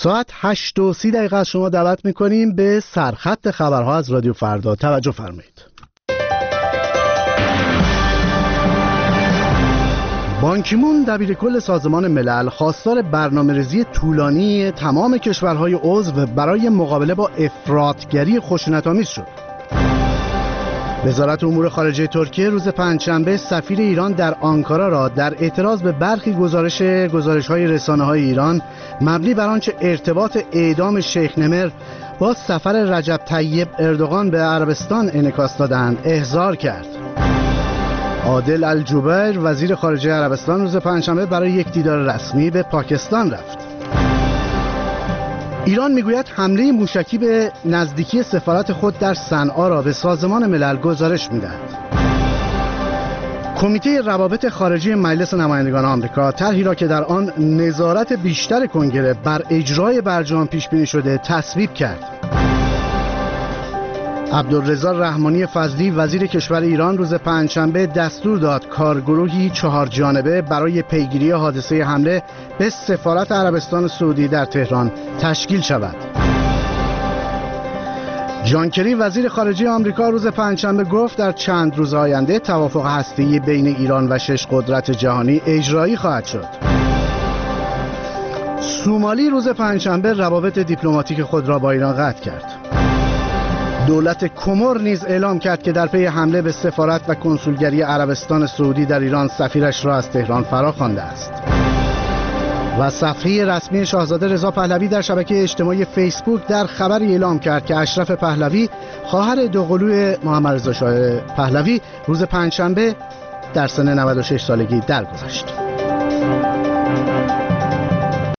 ساعت 8:30 از شما دعوت میکنیم به سرخط خبرها از رادیو فردا. توجه فرمایید. بان کی مون دبیر کل سازمان ملل خواستار برنامه‌ریزی طولانی تمام کشورهای عضو برای مقابله با افراطگری خشونت‌آمیز شد. وزارت امور خارجه ترکیه روز پنجشنبه سفیر ایران در آنکارا را در اعتراض به برخی گزارش‌های رسانه‌های ایران مبنی بر آنچه ارتباط اعدام شیخ نمر با سفر رجب طیب اردوغان به عربستان انعکاس دادند احضار کرد. عادل الجبیر وزیر خارجه عربستان روز پنجشنبه برای یک دیدار رسمی به پاکستان رفت. ایران میگوید حمله موشکی به نزدیکی سفارت خود در صنعا را به سازمان ملل گزارش میدهد. کمیته روابط خارجی مجلس نمایندگان آمریکا طرحی را که در آن نظارت بیشتر کنگره بر اجرای برجام پیش بینی شده تصویب کرد. عبدالرضا رحمانی فضلی وزیر کشور ایران روز پنجشنبه دستور داد کارگروهی 4 جانبه برای پیگیری حادثه حمله به سفارت عربستان سعودی در تهران تشکیل شود. جان کری وزیر خارجه آمریکا روز پنجشنبه گفت در چند روز آینده توافق هسته‌ای بین ایران و 6 قدرت جهانی اجرایی خواهد شد. سومالی روز پنجشنبه روابط دیپلماتیک خود را با ایران قطع کرد. دولت کمر نیز اعلام کرد که در پی حمله به سفارت و کنسولگری عربستان سعودی در ایران سفیرش را از تهران فراخوانده است. و صفحه رسمی شاهزاده رضا پهلوی در شبکه اجتماعی فیسبوک در خبری اعلام کرد که اشرف پهلوی خواهر دوقلوی محمد رضا شاه پهلوی روز پنجشنبه در سن 96 سالگی درگذشت.